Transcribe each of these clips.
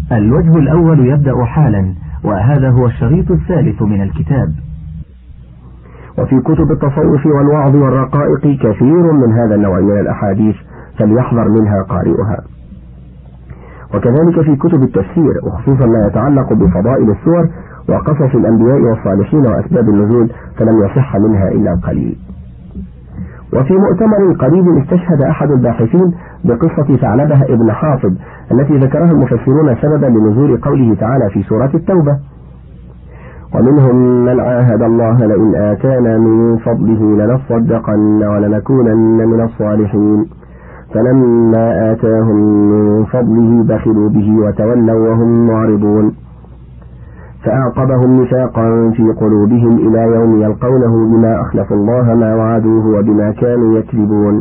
الوجه الأول يبدأ حالا، وهذا هو الشريط الثالث من الكتاب. وفي كتب التصوف والوعظ والرقائق كثير من هذا النوع من الأحاديث، فليحذر منها قارئها. وكذلك في كتب التفسير، وخصوصا ما يتعلق بفضائل السور وقصص الأنبياء والصالحين وأسباب النزول، فلم يصح منها إلا القليل. وفي مؤتمر قريب استشهد أحد الباحثين بقصة ثعلبة ابن حاطب التي ذكرها المفسرون سببا لنزول قوله تعالى في سورة التوبة: ومنهم من عاهد الله لئن آتانا من فضله لنصدقن ولنكونن من الصالحين فلما آتاهم من فضله بخلوا به وتولوا وهم معرضون فأعقبهم نفاقا في قلوبهم إلى يوم يلقونه بما أخلفوا الله ما وعدوه وبما كانوا يكذبون.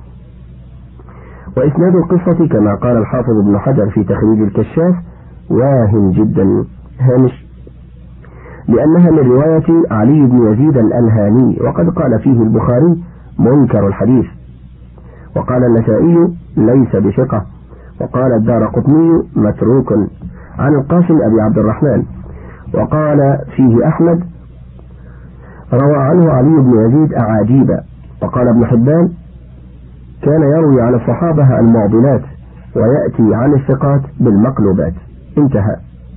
وإسناد القصة كما قال الحافظ ابن حجر في تخريج الكشاف واهن جدا، هامش، لأنها من رواية علي بن يزيد الأنهاني، وقد قال فيه البخاري منكر الحديث، وقال النسائي ليس بثقة، وقال الدارقطني متروك، عن القاسم أبي عبد الرحمن، وقال فيه أحمد روى عنه علي بن يزيد أعاجيب، وقال ابن حبان كان يروي عن الصحابة المعضلات ويأتي عن الثقات بالمقلوبات. انتهى.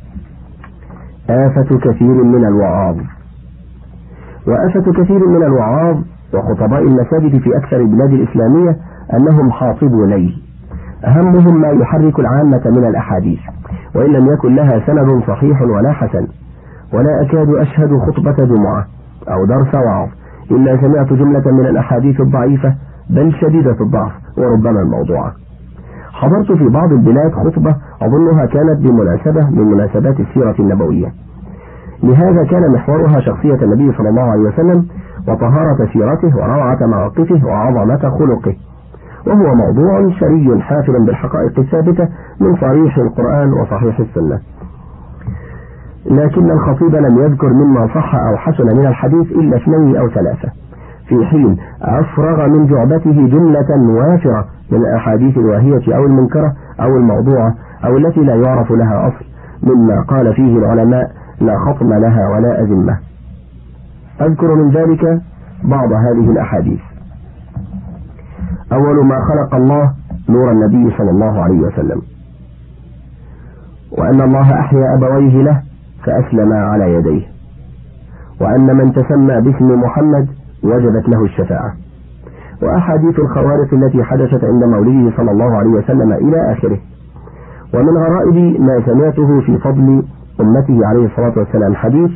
آفة كثير من الوعاظ. وآفة كثير من الوعاظ وخطباء المساجد في أكثر البلاد الإسلامية أنهم حاطبوا ليل، أهمهم ما يحرك العامة من الأحاديث، وإن لم يكن لها سند صحيح ولا حسن، ولا أكاد أشهد خطبة جمعة أو درس وعظ إلا سمعت جملة من الأحاديث الضعيفة بل شديدة الضعف وربما الموضوعة. حضرت في بعض البلاد خطبة أظنها كانت بمناسبة من مناسبات السيرة النبوية، لهذا كان محورها شخصية النبي صلى الله عليه وسلم وطهارة سيرته وروعة مواقفه وعظمة خلقه، وهو موضوع شري حافل بالحقائق الثابتة من صريح القرآن وصحيح السنة، لكن الخطيب لم يذكر مما صح أو حسن من الحديث إلا 2 أو 3، في حين أفرغ من جعبته جملة وافرة من الأحاديث الواهية أو المنكرة أو الموضوعة أو التي لا يعرف لها أصل، مما قال فيه العلماء لا خطم لها ولا أذمة. أذكر من ذلك بعض هذه الأحاديث. أول ما خلق الله نور النبي صلى الله عليه وسلم، وأن الله أحيا أبويه له فأسلما على يديه، وأن من تسمى باسم محمد وجبت له الشفاعة، وأحاديث الخوارق التي حدثت عند مولده صلى الله عليه وسلم إلى آخره. ومن غرائب ما سمعته في فضل أمته عليه الصلاة والسلام حديث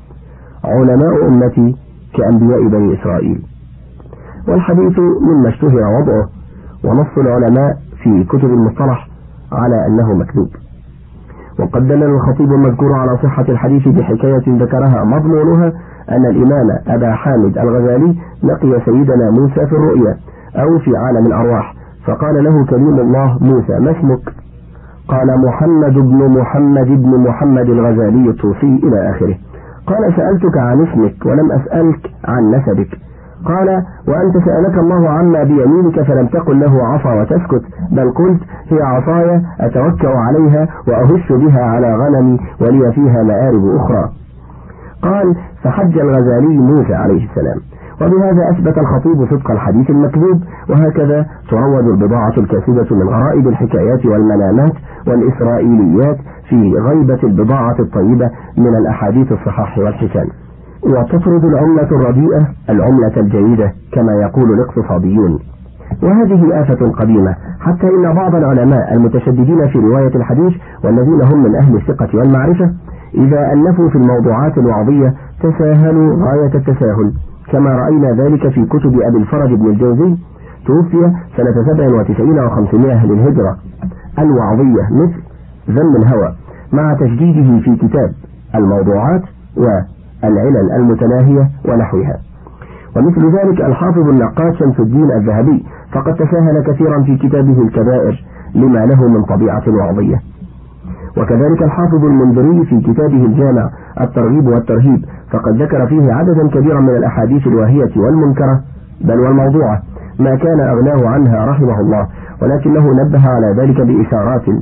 علماء أمتي كأنبياء بني إسرائيل، والحديث مما اشتهر وضعه ونص العلماء في كتب المصطلح على أنه مكذوب. وقد دلل الخطيب المذكور على صحة الحديث بحكاية ذكرها مضمونها أن الإمام أبا حامد الغزالي لقي سيدنا موسى في الرؤيا أو في عالم الأرواح، فقال له كليم الله موسى: ما اسمك؟ قال: محمد بن محمد بن محمد الغزالي الطوسي إلى آخره. قال: سألتك عن اسمك ولم أسألك عن نسبك. قال: وأنت سألك الله عما بيمينك فلم تقل له عصا وتسكت، بل قلت هي عصاي أتوكأ عليها وأهش بها على غنمي ولي فيها مآرب أخرى. قال: فحج الغزالي موسى عليه السلام. وبهذا أثبت الخطيب صدق الحديث المكذوب. وهكذا تروج البضاعة الكاذبة من غرائب الحكايات والمنامات والإسرائيليات في غيبة البضاعة الطيبة من الأحاديث الصحاح والحسان، وتطرد العملة الرديئة العملة الجيدة كما يقول الاقتصاديون. وهذه آفة قديمة، حتى إن بعض العلماء المتشددين في رواية الحديث والذين هم من أهل الثقة والمعرفة إذا ألفوا في الموضوعات الوعظية تساهلوا غاية التساهل، كما رأينا ذلك في كتب أبي الفرج بن الجوزي، توفي سنة 97 و500 للهجرة، الوعظية مثل ذم الهوى، مع تجديده في كتاب الموضوعات والعلل المتناهية ونحوها. ومثل ذلك الحافظ النقاد شمس الدين الذهبي، فقد تساهل كثيرا في كتابه الكبائر لما له من طبيعة وعظية. وكذلك الحافظ المنذري في كتابه الجامع الترغيب والترهيب، فقد ذكر فيه عددا كبيرا من الأحاديث الواهية والمنكرة بل والموضوعة ما كان أغناه عنها رحمه الله، ولكنه نبه على ذلك بإشارات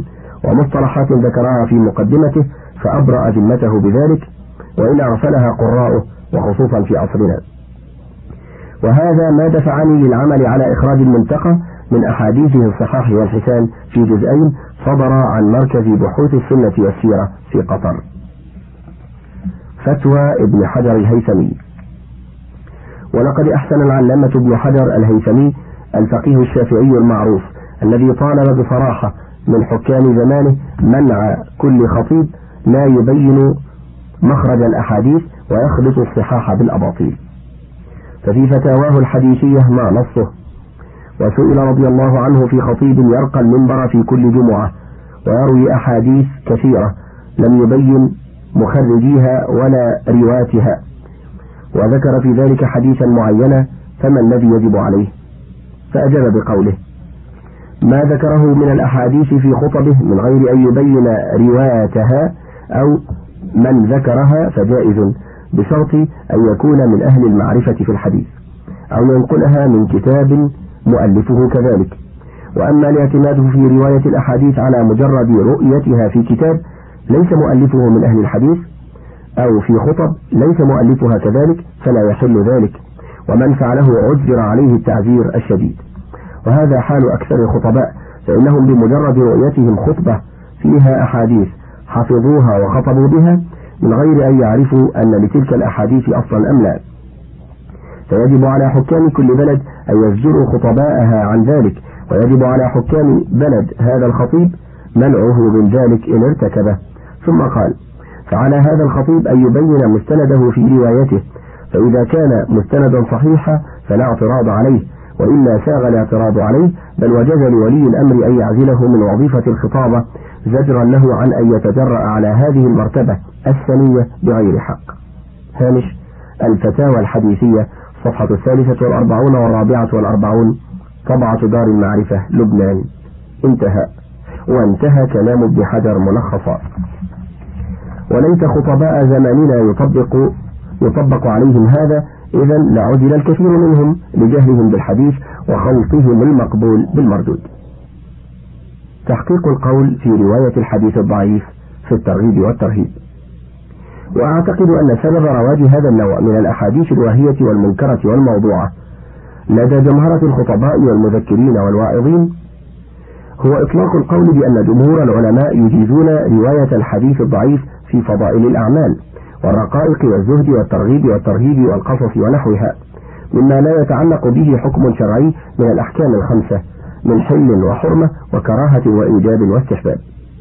ومصطلحات ذكرها في مقدمته فأبرأ ذمته بذلك، وإن أرسلها قراءه وخصوصا في عصرنا. وهذا ما دفعني للعمل على إخراج المنتقى من أحاديثه الصحاح والحسان في جزئين صدر عن مركز بحوث السنة والسيرة في قطر. فتوى ابن حجر الهيثمي. ولقد أحسن العلامة ابن حجر الهيثمي الفقيه الشافعي المعروف الذي طالب بصراحة من حكام زمانه منع كل خطيب لا يبين مخرج الأحاديث ويخلط الصحاح بالأباطيل، ففي فتاواه الحديثية ما نصه. وسئل رضي الله عنه في خطيب يرقى المنبر في كل جمعة ويروي أحاديث كثيرة لم يبين مخرجيها ولا رواتها، وذكر في ذلك حديثا معينا، فما الذي يجب عليه؟ فأجاب بقوله: ما ذكره من الأحاديث في خطبه من غير أن يبين روايتها أو من ذكرها فجائز، بشرط أن يكون من أهل المعرفة في الحديث أو ينقلها من كتاب مؤلفه كذلك. وأما الاعتماد في رواية الأحاديث على مجرد رؤيتها في كتاب ليس مؤلفه من أهل الحديث أو في خطب ليس مؤلفها كذلك فلا يحل ذلك، ومن فعله عذر عليه التعذير الشديد. وهذا حال أكثر الخطباء، فإنهم بمجرد رؤيتهم خطبة فيها أحاديث حفظوها وخطبوا بها من غير أن يعرفوا أن لتلك الأحاديث أصلا أم لا، فيجب على حكام كل بلد أن يزجروا خطباءها عن ذلك، ويجب على حكام بلد هذا الخطيب منعه من ذلك إن ارتكبه. ثم قال: فعلى هذا الخطيب أن يبين مستنده في روايته، فإذا كان مستندا صحيحا فلا اعتراض عليه، وإلا ساغ الاعتراض عليه، بل وجز لولي الأمر أن يعزله من وظيفة الخطابة زجرا له عن أن يتجرأ على هذه المرتبة الثانية بغير حق. هامش الفتاوى الحديثية، صفحة 43 و44، طبعة دار المعرفة، لبنان. انتهى. وانتهى كلام ابن حجر ملخصا. وليت خطباء زماننا يطبق عليهم هذا، إذا لعدل الكثير منهم لجهلهم بالحديث وخلطهم المقبول بالمردود. تحقيق القول في رواية الحديث الضعيف في الترغيب والترهيب. وأعتقد أن سبب رواج هذا النوع من الأحاديث الواهية والمنكرة والموضوعة لدى جمهرة الخطباء والمذكرين والواعظين هو إطلاق القول بأن جمهور العلماء يجيزون رواية الحديث الضعيف في فضائل الأعمال والرقائق والزهد والترغيب والترهيب والقصص ونحوها، مما لا يتعلق به حكم شرعي من الأحكام الخمسة من حل وحرمة وكراهة وإيجاب واستحباب.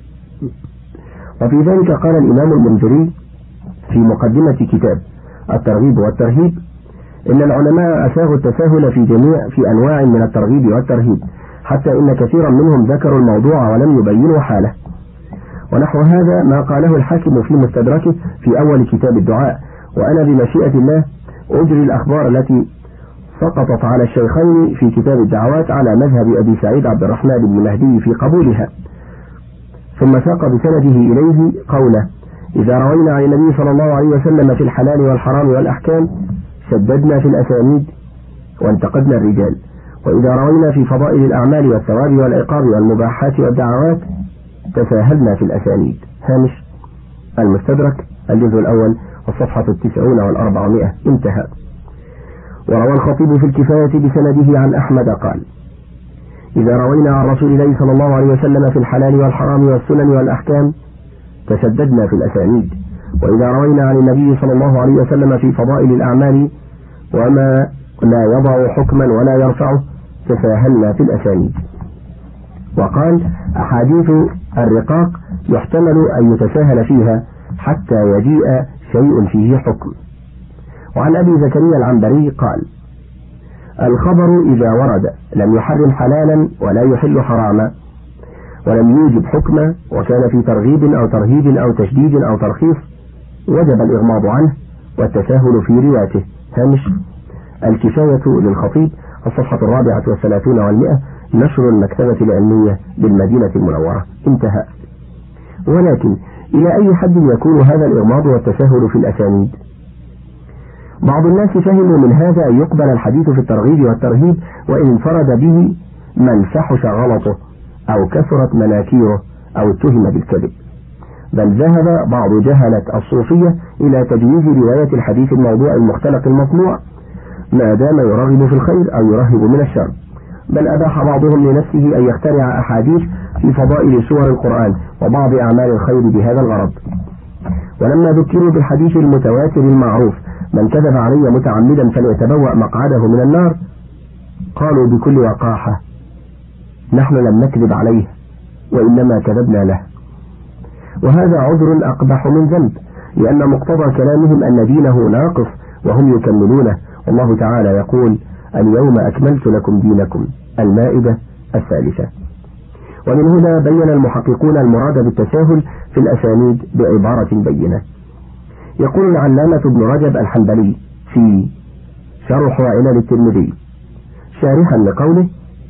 وفي ذلك قال الإمام المنذري في مقدمة كتاب الترغيب والترهيب: إن العلماء أساغوا التساهل في أنواع من الترغيب والترهيب، حتى إن كثيرا منهم ذكروا الموضوع ولم يبينوا حاله. ونحو هذا ما قاله الحاكم في مستدركه في أول كتاب الدعاء: وأنا بمشيئة الله أجري الأخبار التي سقطت على الشيخين في كتاب الدعوات على مذهب أبي سعيد عبد الرحمن بن مهدي في قبولها. ثم ساق بسنده إليه قوله: إذا روينا عن النبي صلى الله عليه وسلم في الحلال والحرام والأحكام شددنا في الأسانيد وانتقدنا الرجال، وإذا روينا في فضائل الأعمال والثواب والعقاب والمباحات والدعوات تساهلنا في الأسانيد. هامش المستدرك، الجزء الأول، والصفحة 90 و400. انتهى. وروى الخطيب في الكفاية بسنده عن أحمد قال: إذا روينا عن رسول الله صلى الله عليه وسلم في الحلال والحرام والسنن والأحكام تشددنا في الأسانيد، وإذا روينا عن النبي صلى الله عليه وسلم في فضائل الأعمال وما لا يضع حكما ولا يرفعه تساهلنا في الأسانيد. وقال: أحاديث الرقاق يحتمل أن يتساهل فيها حتى يجيء شيء فيه حكم. وعن أبي زكريا العنبري قال: الخبر إذا ورد لم يحرم حلالا ولا يحل حراما ولم يوجب حكما وكان في ترغيب أو ترهيب أو تشديد أو ترخيص وجب الإغماض عنه والتساهل في روايته. هامش الكفاية للخطيب، الصفحة 34 و100، نشر المكتبة العلمية بالمدينة المنورة. انتهى. ولكن إلى أي حد يكون هذا الإغماض والتساهل في الأسانيد؟ بعض الناس فهموا من هذا أن يقبل الحديث في الترغيب والترهيب وإن انفرد به من فحش غلطه أو كثرت مناكيره أو اتهم بالكذب، بل ذهب بعض جهلة الصوفية إلى تجويز رواية الحديث الموضوع المختلق المصنوع ما دام يرغب في الخير أو يرهب من الشر، بل أباح بعضهم لنفسه أن يخترع أحاديث في فضائل سور القرآن وبعض أعمال الخير بهذا الغرض. ولما ذكروا بالحديث المتواتر المعروف من كذب علي متعمدا فليتبوأ مقعده من النار، قالوا بكل وقاحة نحن لم نكذب عليه وإنما كذبنا له. وهذا عذر أقبح من ذنب، لأن مقتضى كلامهم أن دينه ناقص وهم يكملونه، والله تعالى يقول اليوم أكملت لكم دينكم، المائدة 3. ومن هنا بين المحققون المراد بالتساهل في الأسانيد بعبارة بينة. يقول العلامة ابن رجب الحنبلي في شرح علل الترمذي شارحا لقوله: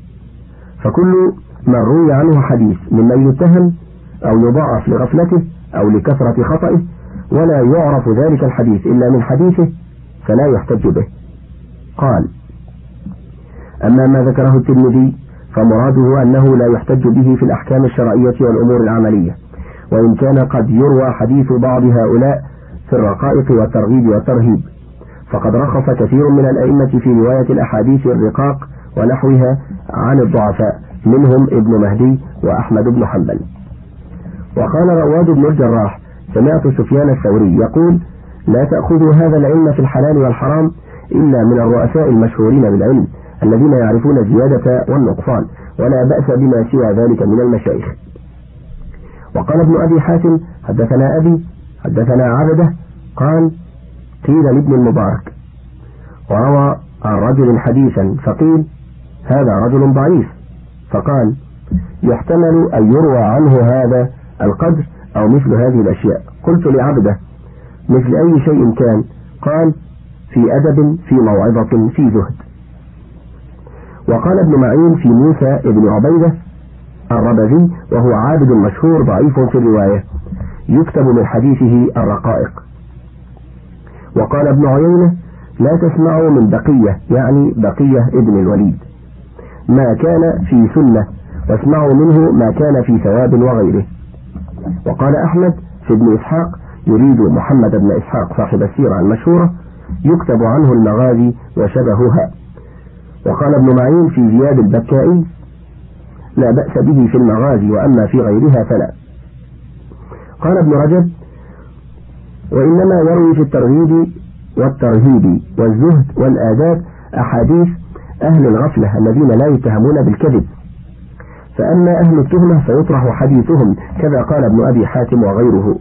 فكل من روي عنه حديث ممن يتهم أو يضاعف لغفلته أو لكثرة خطئه ولا يعرف ذلك الحديث إلا من حديثه فلا يحتج به. قال: أما ما ذكره الترمذي فمراده أنه لا يحتج به في الأحكام الشرعية والأمور العملية، وإن كان قد يروى حديث بعض هؤلاء في الرقائق والترغيب والترهيب، فقد رخص كثير من الأئمة في رواية الأحاديث الرقاق ونحوها عن الضعفاء، منهم ابن مهدي وأحمد بن حنبل. وقال رواد بن الجراح: سمعت سفيان الثوري يقول: لا تأخذوا هذا العلم في الحلال والحرام إلا من الرؤساء المشهورين بالعلم الذين يعرفون الزيادة والنقصان، ولا بأس بما سوى ذلك من المشايخ. وقال ابن أبي حاتم: حدثنا أبي حدثنا عبده قال: قيل لابن المبارك، وروى عن رجل حديثا فقيل: هذا رجل ضعيف، فقال: يحتمل أن يروى عنه هذا القدر أو مثل هذه الأشياء. قلت لعبده: مثل أي شيء كان؟ قال: في أدب، في موعظة، في زهد. وقال ابن معين في موسى ابن عبيدة الربذي وهو عابد مشهور ضعيف في الرواية، يكتب من حديثه الرقائق. وقال ابن عيينة: لا تسمعوا من بقية، يعني بقية ابن الوليد، ما كان في سنة، واسمعوا منه ما كان في ثواب وغيره. وقال أحمد في ابن إسحاق، يريد محمد بن إسحاق صاحب السيرة المشهورة، يكتب عنه المغازي وشبهها. وقال ابن معين في زياد البكائي: لا بأس به في المغازي، وأما في غيرها فلا. قال ابن رجب: وإنما يروي في الترغيب والترهيب والزهد والآداب أحاديث أهل الغفلة الذين لا يتهمون بالكذب، فأما أهل التهمة فيطرح حديثهم، كذا قال ابن أبي حاتم وغيره.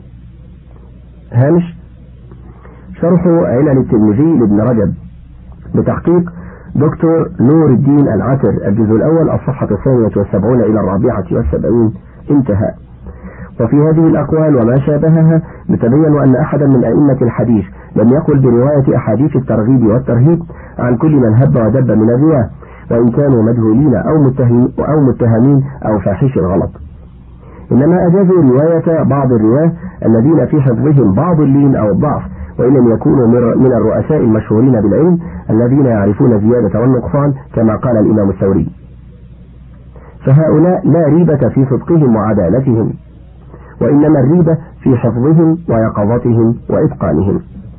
هامش شرح علل الترمذي لابن رجب بتحقيق دكتور نور الدين العتر، الجزء الأول، الصفحة 72 إلى 74، انتهى. وفي هذه الأقوال وما شابهها نتبين أن أحدا من أئمة الحديث لم يقل برواية أحاديث الترغيب والترهيب عن كل من هب ودب من الرواة، وإن كانوا مجهولين أو متهمين أو فاحش الغلط، إنما أجازوا رواية بعض الرواه الذين في حفظهم بعض اللين أو الضعف، وإن لم يكونوا من الرؤساء المشهورين بالعلم الذين يعرفون الزيادة والنقصان، كما قال الإمام الثوري، فهؤلاء لا ريبة في صدقهم وعدالتهم، وإنما الريبة في حفظهم ويقظتهم وإتقانهم.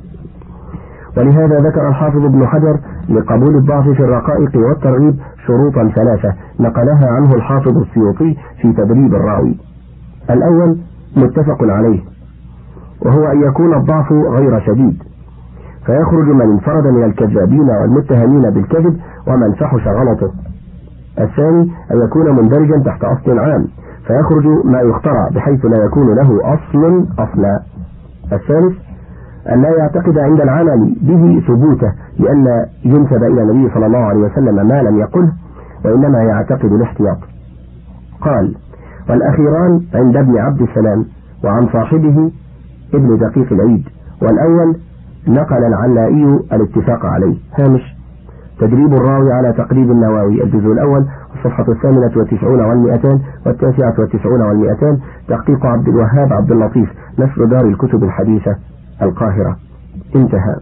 ولهذا ذكر الحافظ ابن حجر لقبول الضعف في الرقائق والترغيب شروطا 3 نقلها عنه الحافظ السيوطي في تدريب الراوي. الأول متفق عليه، وهو أن يكون الضعف غير شديد، فيخرج من انفرد من الكذابين والمتهمين بالكذب ومن فحش غلطه. الثاني أن يكون مندرجا تحت أصل عام، فيخرج ما يخترع بحيث لا يكون له أصلا. الثالث أن لا يعتقد عند العمل به ثبوته، لأن ينسب إلى النبي صلى الله عليه وسلم ما لم يقله، وإنما يعتقد الاحتياط. قال: والأخيران عند ابن عبد السلام وعن صاحبه ابن دقيق العيد، والأول نقل العلائي الاتفاق عليه. هامش تدريب الراوي على تقريب النووي، الجزء الأول، الصفحة 98 و200 و99 و200، تحقيق عبد الوهاب عبد اللطيف، نشر دار الكتب الحديثة، القاهرة، انتهى.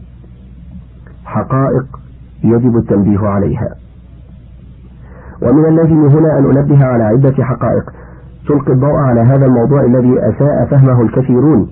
حقائق يجب التنبيه عليها. ومن اللازم هنا أن أنبه على عدة حقائق تلقي الضوء على هذا الموضوع الذي أساء فهمه الكثيرون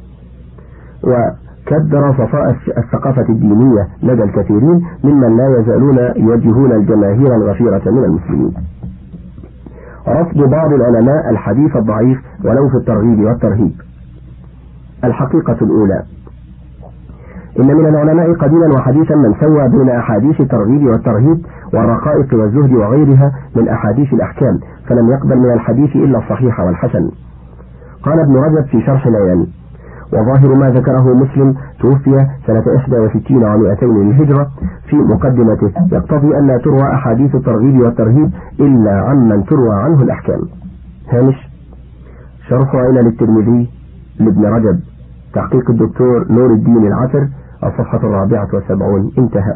وكدر صفاء الثقافة الدينية لدى الكثيرين ممن لا يزالون يوجهون الجماهير الغفيرة من المسلمين. رفض بعض العلماء الحديث الضعيف ولو في الترغيب والترهيب. الحقيقة الأولى: إن من العلماء قديما وحديثا من سوى بين أحاديث الترغيب والترهيب والرقائق والزهد وغيرها من أحاديث الأحكام، فلم يقبل من الحديث إلا الصحيح والحسن. قال ابن رجب في شرح العيان: وظاهر ما ذكره مسلم توفي سنة 61 و200 للهجرة في مقدمته يقتضي أن لا تروى أحاديث الترغيب والترهيب إلا عمن تروى عنه الأحكام. هامش: شرح علل الترمذي لابن رجب، تحقيق الدكتور نور الدين العسر، الصفحة 74. انتهى.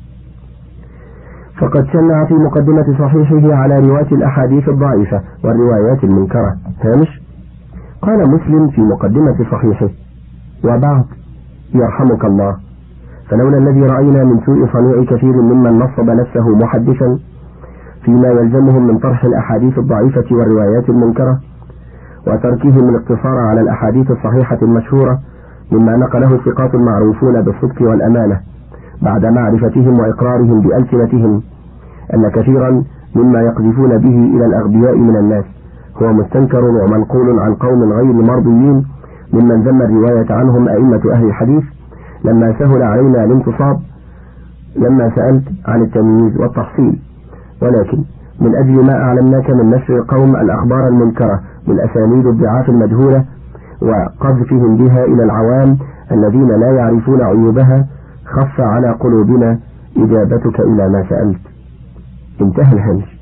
فقد شنع في مقدمة صحيحه على رواية الأحاديث الضعيفة والروايات المنكرة. هامش: قال مسلم في مقدمة صحيحه: وبعد، يرحمك الله، فلولا الذي رأينا من سوء صنيع كثير ممن نصب نفسه محدثا فيما يلزمهم من طرح الأحاديث الضعيفة والروايات المنكرة وتركهم الاقتصار على الأحاديث الصحيحة المشهورة مما نقله الثقات المعروفون بالصدق والأمانة بعد معرفتهم وإقرارهم بألسنتهم أن كثيرا مما يقذفون به إلى الأغبياء من الناس هو مستنكر ومنقول عن قوم غير مرضيين ممن ذم الرواية عنهم أئمة أهل الحديث، لما سهل علينا الانتصاب لما سألت عن التمييز والتحصيل، ولكن من أجل ما أعلمناك من نشر القوم الأخبار المنكرة بالأسانيد الضعاف المجهولة وقذفهم بها إلى العوام الذين لا يعرفون عيوبها، خف على قلوبنا إجابتك إلى ما سألت. انتهى الهمش.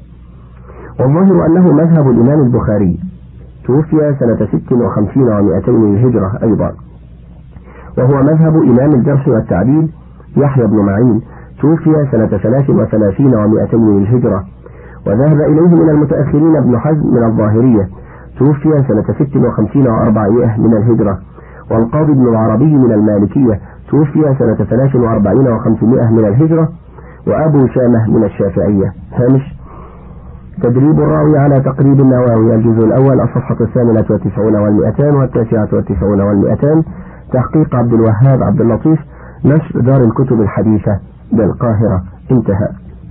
والظاهر أنه مذهب الإمام البخاري، توفي سنة 56 و200 للهجرة أيضا، وهو مذهب إمام الجرح والتعديل يحيى بن معين، توفي سنة 33 و200 للهجرة، وذهب إليه من المتأخرين ابن حزم من الظاهرية، توفي سنة 56 و400 من الهجرة، والقاضي ابن العربي من المالكية، توفي سنة 43 و500 من الهجرة، وأبو شامة من الشافعية. هامش: تدريب الراوي على تقريب النووي، الجزء الأول، الصفحة 98 و200 و99 و200، تحقيق عبد الوهاب عبد اللطيف، نشر دار الكتب الحديثة بالقاهرة. انتهى.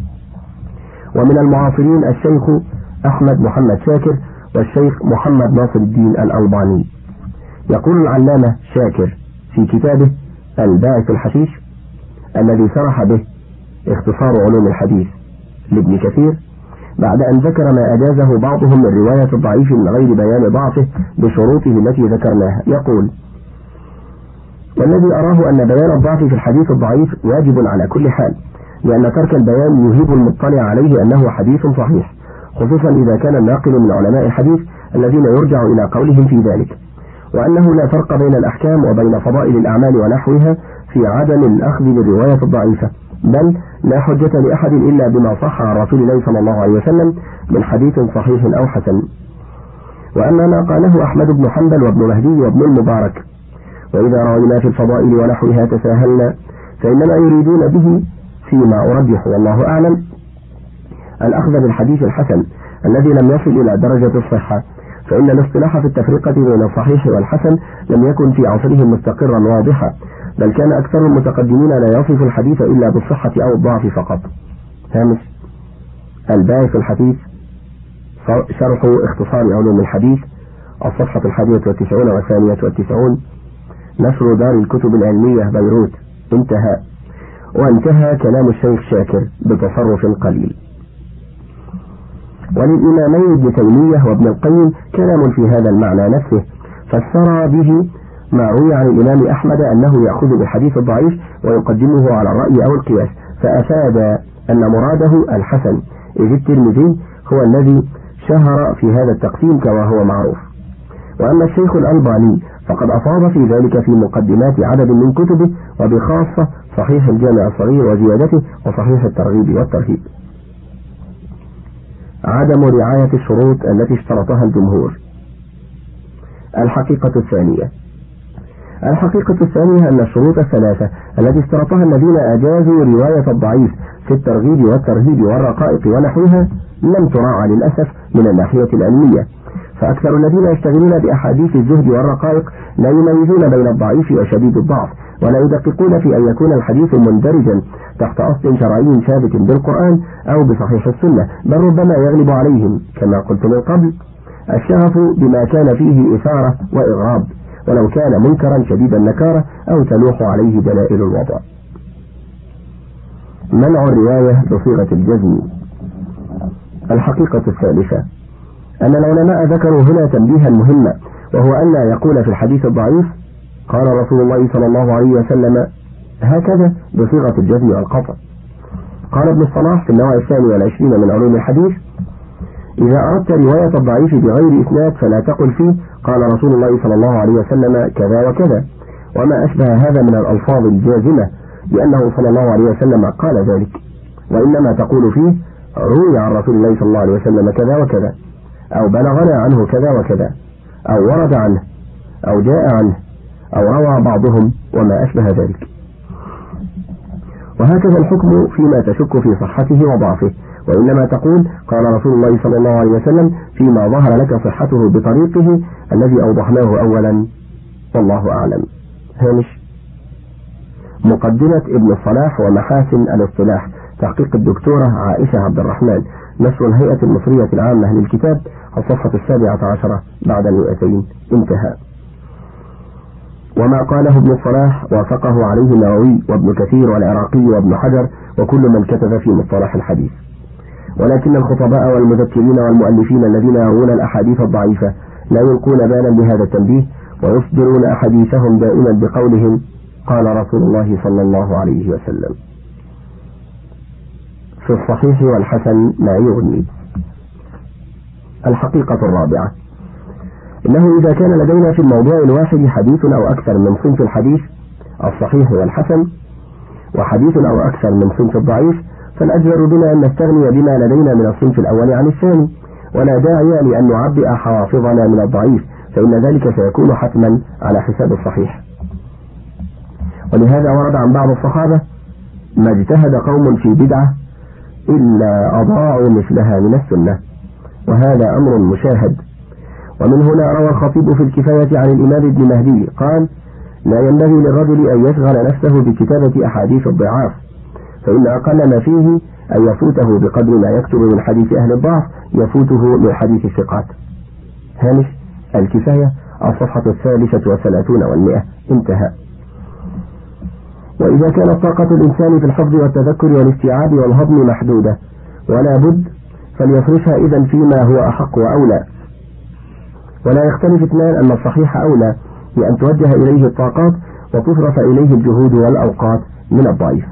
ومن المعاصرين الشيخ أحمد محمد شاكر والشيخ محمد ناصر الدين الألباني. يقول العلامة شاكر في كتابه الباعث الحشيش الذي صرح به اختصار علوم الحديث لابن كثير بعد أن ذكر ما أجازه بعضهم من رواية الضعيف من غير بيان ضعفه بشروطه التي ذكرناها، يقول: والذي أراه أن بيان الضعف في الحديث الضعيف واجب على كل حال، لأن ترك البيان يهيب المطلع عليه أنه حديث صحيح، خصوصا إذا كان الناقل من علماء الحديث الذين يرجع إلى قولهم في ذلك، وأنه لا فرق بين الأحكام وبين فضائل الأعمال ونحوها في عدم الأخذ بالرواية الضعيفة، بل لا حجة لأحد إلا بما صح عن رسول الله صلى الله عليه وسلم من حديث صحيح أو حسن. وأما ما قاله أحمد بن حنبل وابن مهدي وابن المبارك: وإذا رأينا في الفضائل ونحوها تساهلنا، فإنما يريدون به فيما أرجح والله أعلم الأخذ بالحديث الحسن الذي لم يصل إلى درجة الصحة، فإن الاصطلاح في التفرقة بين الصحيح والحسن لم يكن في عصرهم مستقرا واضحا، بل كان أكثر المتقدمين لا يصف الحديث إلا بالصحة أو الضعف فقط. هامش: الباعث الحديث، شرح اختصار علوم الحديث، الصفحة 91 و92، نشر دار الكتب العلمية بيروت. انتهى. وانتهى كلام الشيخ شاكر بتصرف قليل. وللإمامين ابن تيمية وابن القيم كلام في هذا المعنى نفسه، فسر به ما روي عن الإمام أحمد أنه يأخذ بالحديث الضعيف ويقدمه على الرأي أو القياس، فأفاد أن مراده الحسن، إذ الترمذي هو الذي شهر في هذا التقسيم كما هو معروف. وأما الشيخ الألباني فقد أفاض في ذلك في مقدمات عدد من كتبه، وبخاصة صحيح الجامع الصغير وزيادته وصحيح الترغيب والترهيب. عدم رعاية الشروط التي اشترطها الجمهور. الحقيقة الثانية: الحقيقة الثانية أن الشروط الثلاثة التي اشترطها الذين أجازوا رواية الضعيف في الترغيب والترهيب والرقائق ونحوها لم تراعى للأسف من الناحية العلمية، فأكثر الذين يشتغلون بأحاديث الزهد والرقائق لا يميزون بين الضعيف وشديد الضعف، ولا يدققون في أن يكون الحديث مندرجا تحت أصل شرعي ثابت بالقرآن أو بصحيح السنة، بل ربما يغلب عليهم كما قلت من قبل الشغف بما كان فيه إثارة وإغراب، ولو كان منكرا شديد النكارة أو تلوح عليه دلائل الوضع. منع الرواية بصيغة الجزم. الحقيقة الثالثة أن العلماء ذكروا هنا تنبيها مهما، وهو أن لا يقول في الحديث الضعيف قال رسول الله صلى الله عليه وسلم هكذا بصيغة الجزم والقطع. قال ابن الصلاح في النوع 22 من علوم الحديث: إذا أردت رواية الضعيف بغير إسناد فلا تقل فيه قال رسول الله صلى الله عليه وسلم كذا وكذا وما أشبه هذا من الألفاظ الجازمة، لأنه صلى الله عليه وسلم قال ذلك، وإنما تقول فيه روي عن رسول الله صلى الله عليه وسلم كذا وكذا، أو بلغنا عنه كذا وكذا، أو ورد عنه، أو جاء عنه، أو روى بعضهم وما أشبه ذلك. وهكذا الحكم فيما تشك في صحته وضعفه، وإنما تقول قال رسول الله صلى الله عليه وسلم فيما ظهر لك صحته بطريقه الذي أوضحناه أولا، والله أعلم. هامش مقدمة ابن الصلاح ومحاسن الاصطلاح، تحقيق الدكتورة عائشة عبد الرحمن، نشر الهيئة المصرية العامة للكتاب، الصفحة 17 بعد 200. انتهى. وما قاله ابن الصلاح وافقه عليه النووي وابن كثير والعراقي وابن حجر وكل من كتب في مصطلح الحديث، ولكن الخطباء والمذكرين والمؤلفين الذين يروون الأحاديث الضعيفة لا يلقون بالا بهذا التنبيه، ويصدرون أحاديثهم دائما بقولهم قال رسول الله صلى الله عليه وسلم. في الصحيح والحسن ما يغني. الحقيقة الرابعة إنه إذا كان لدينا في الموضوع الواحد حديث أو أكثر من صنف الحديث الصحيح والحسن، وحديث أو أكثر من صنف الضعيف، فالأجدر بنا أن نستغني بما لدينا من الصنف الأول عن الثاني، ولا داعي لأن نعبئ حوافظنا من الضعيف، فإن ذلك سيكون حتما على حساب الصحيح. ولهذا ورد عن بعض الصحابة ما اجتهد قوم في بدعة إلا أضاعوا مثلها من السنة، وهذا أمر مشاهد. ومن هنا روى الخطيب في الكفاية عن الإمام ابن مهدي قال لا ينبغي للرجل أن يشغل نفسه بكتابة أحاديث الضعاف، فإن أقل ما فيه أن يفوته بقدر ما يكتب من حديث أهل الضعف يفوته من حديث الثقات. هامش الكفاية الصفحة 33 و100. انتهى. وإذا كانت طاقة الإنسان في الحفظ والتذكر والاستيعاب والهضم محدودة ولا بد، فليفرشها إذن فيما هو أحق وأولى، ولا يختلف اثنان أن الصحيح أولى بأن توجه إليه الطاقات وتصرف إليه الجهود والأوقات من الضعيف.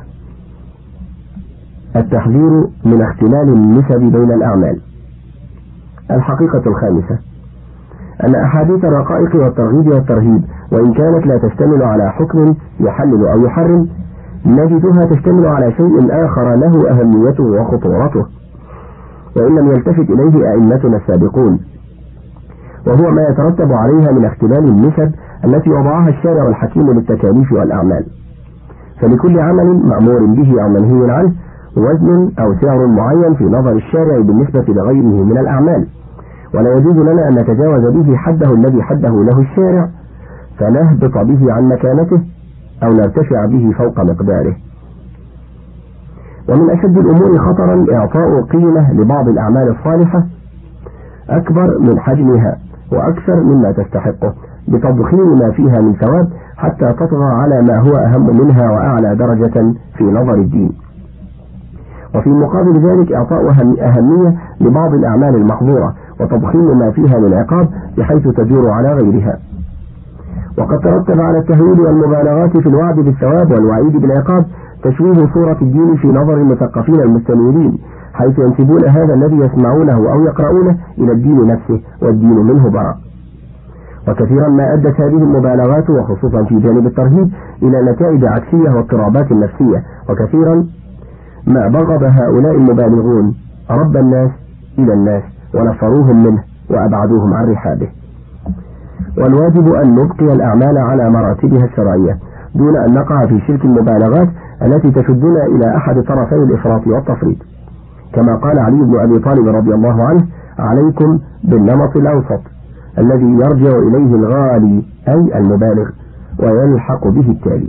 التحذير من اختلال النسب بين الأعمال. الحقيقة الخامسة أن أحاديث الرقائق والترغيب والترهيب وإن كانت لا تشتمل على حكم يحلل أو يحرم، نجدها تشتمل على شيء آخر له أهميته وخطورته، وإن لم يلتفت إليه أئمتنا السابقون، وهو ما يترتب عليها من اختلال النسب التي وضعها الشارع الحكيم للتكاليف والأعمال. فلكل عمل مأمور به أو منهي عنه وزن أو سعر معين في نظر الشارع بالنسبة لغيره من الأعمال، ولا يجوز لنا أن نتجاوز به حده الذي حده له الشارع فنهبط به عن مكانته أو نرتفع به فوق مقداره. ومن أشد الأمور خطرا إعطاء قيمة لبعض الأعمال الصالحة أكبر من حجمها وأكثر مما تستحقه بتضخيم ما فيها من ثواب حتى تطغى على ما هو أهم منها وأعلى درجة في نظر الدين، وفي مقابل ذلك إعطاء أهمية لبعض الأعمال المحظورة وتضخيم ما فيها من عقاب بحيث تجور على غيرها. وقد ترتب على التهويل والمبالغات في الوعد بالثواب والوعيد بالعقاب تشويه صورة الدين في نظر المثقفين المستنيرين، حيث ينسبون هذا الذي يسمعونه أو يقرؤونه إلى الدين نفسه والدين منه براء. وكثيرا ما أدت هذه المبالغات وخصوصا في جانب الترهيب إلى نتائج عكسية واضطرابات نفسية، وكثيرا ما بغض هؤلاء المبالغون رب الناس إلى الناس ونفروهم منه وأبعدوهم عن رحابه. والواجب أن نبقي الأعمال على مراتبها الشرعية دون أن نقع في شرك المبالغات التي تشدنا إلى أحد طرفي الإفراط والتفريط. كما قال علي بن أبي طالب رضي الله عنه: عليكم بالنمط الأوسط الذي يرجع إليه الغالي أي المبالغ ويلحق به التالي.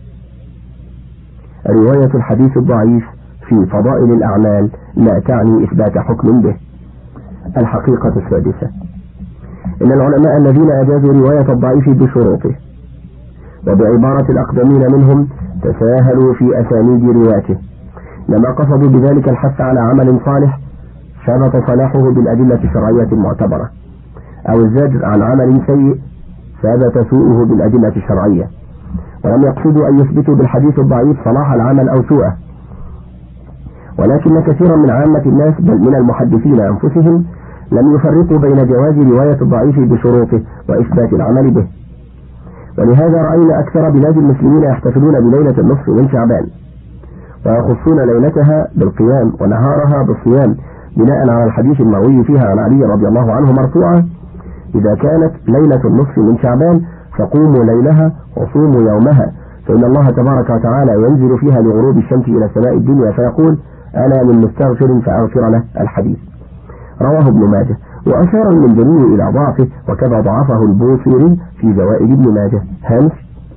رواية الحديث الضعيف في فضائل الأعمال لا تعني إثبات حكم به. الحقيقة السادسة: إن العلماء الذين أجازوا رواية الضعيف بشروطه وبعبارة الأقدمين منهم تساهلوا في أسانيد روايته، لما قصدوا بذلك الحث على عمل صالح ثبت صلاحه بالأدلة الشرعية المعتبرة، أو الزجر عن عمل سيء ثبت سوءه بالأدلة الشرعية، ولم يقصدوا أن يثبتوا بالحديث الضعيف صلاح العمل أو سوءه. ولكن كثيرا من عامة الناس بل من المحدثين أنفسهم لم يفرقوا بين جواز رواية الضعيف بشروطه وإثبات العمل به. ولهذا رأينا أكثر بلاد المسلمين يحتفلون بليلة النصف من شعبان، ويخصون ليلتها بالقيام ونهارها بالصيام بناء على الحديث المروي فيها عن علي رضي الله عنه مرفوعا: إذا كانت ليلة النصف من شعبان فقوموا ليلها وصوموا يومها، فإن الله تبارك وتعالى ينزل فيها لغروب الشمس إلى سماء الدنيا فيقول: أنا من مستغفر فأغفر له. الحديث رواه ابن ماجه، وأشار المنذري إلى ضعفه، وكذا ضعفه البوصيري في زوائد ابن ماجه. هامش: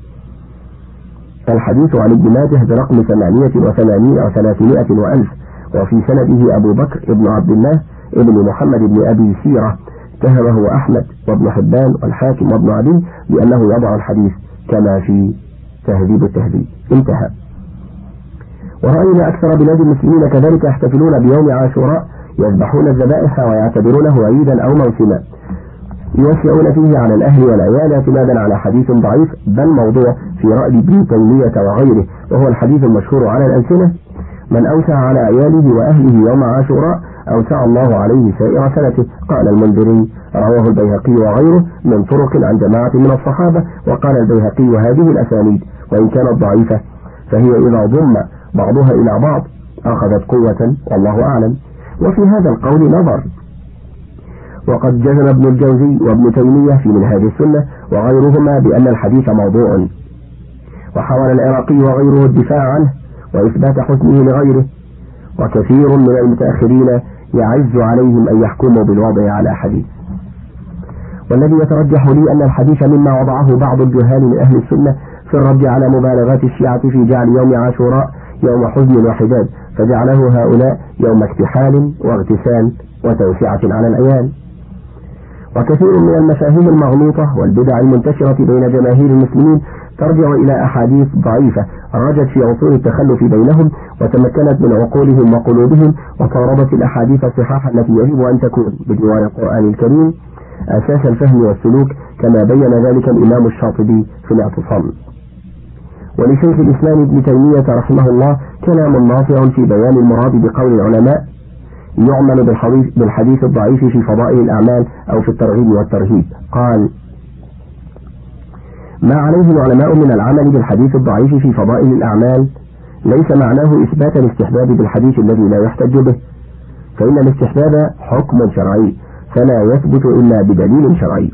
الحديث عن ابن ماجه برقم 88 و300 وفي سنده أبو بكر ابن عبد الله ابن محمد بن أبي سيرة، اتهمه أحمد وابن حبان والحاكم وابن عدي بأنه يضع الحديث كما في تهذيب التهذيب. انتهى. ورأينا أكثر بلاد المسلمين كذلك يحتفلون بيوم عاشوراء، يذبحون الذبائح ويعتبرونه عيدا أو موسما، يوسعون فيه على الأهل والعيال اعتمادا على حديث ضعيف بل موضوع في رأي ابن تيمية وغيره، وهو الحديث المشهور على الألسنة: من أوسع على عياله وأهله يوم عاشوراء أوسع الله عليه سائر سنته. قال المنذري: رواه البيهقي وغيره من طرق عن جماعة من الصحابة. وقال البيهقي: هذه الأسانيد وإن كانت ضعيفة فهي إذا ضم بعضها إلى بعض أخذت قوة، والله أعلم. وفي هذا القول نظر، وقد جزم ابن الجوزي وابن تيمية في منهاج السنة وغيرهما بأن الحديث موضوع، وحاول العراقي وغيره الدفاع عنه وإثبات حسنه لغيره، وكثير من المتأخرين يعز عليهم أن يحكموا بالوضع على حديث. والذي يترجح لي أن الحديث مما وضعه بعض الجهال من أهل السنة في الرد على مبالغات الشيعة في جعل يوم عاشوراء يوم حزن وحداد، فجعله هؤلاء يوم اكتحال واغتسال وتوسعة على العيال. وكثير من المفاهيم المغلوطة والبدع المنتشرة بين جماهير المسلمين ترجع إلى أحاديث ضعيفة رجت في عصور التخلف بينهم وتمكنت من عقولهم وقلوبهم، وقاربت الأحاديث الصحاحة التي يجب أن تكون بجوار القرآن الكريم أساس الفهم والسلوك، كما بين ذلك الإمام الشاطبي في الاعتصام. ولشيخ الإسلام ابن تيمية رحمه الله كلام نافع في بيان المراد بقول العلماء: يعمل بالحديث الضعيف في فضائل الأعمال أو في الترغيب والترهيب. قال: ما عليه العلماء من العمل بالحديث الضعيف في فضائل الأعمال ليس معناه إثبات الاستحباب بالحديث الذي لا يحتج به، فإن الاستحباب حكم شرعي فلا يثبت إلا بدليل شرعي.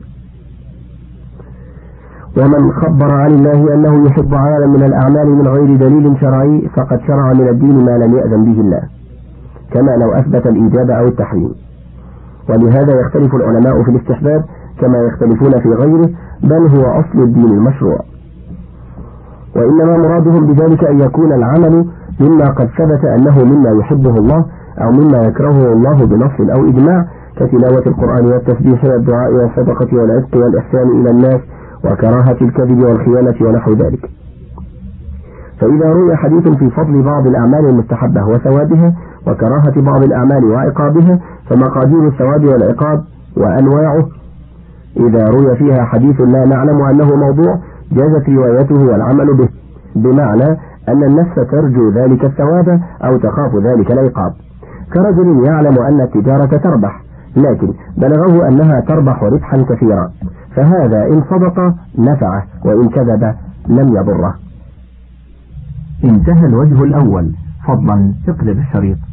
ومن خبر عن الله أنه يحب عملا من الأعمال من غير دليل شرعي فقد شرع من الدين ما لم يأذن به الله، كما لو أثبت الإيجاب أو التحريم. ولهذا يختلف العلماء في الاستحباب كما يختلفون في غيره، بل هو أصل الدين المشروع. وإنما مرادهم بذلك أن يكون العمل مما قد ثبت أنه مما يحبه الله أو مما يكرهه الله بنص أو إجماع، كتلاوة القرآن والتسبيح والدعاء والصدقة والعتق والإحسان إلى الناس وكراهة الكذب والخيانة ونحو ذلك. فإذا روي حديث في فضل بعض الأعمال المستحبة وثوابها وكراهة بعض الأعمال وعقابها، فمقادير الثواب والعقاب وأنواعه إذا روي فيها حديث لا نعلم أنه موضوع جازت روايته والعمل به، بمعنى أن النفس ترجو ذلك الثواب أو تخاف ذلك العقاب، كرجل يعلم أن التجارة تربح لكن بلغه أنها تربح ربحا كثيرا، فهذا إن صدق نفعه وإن كذب لم يضره. انتهى الوجه الأول. فضلا اقلب الشريط.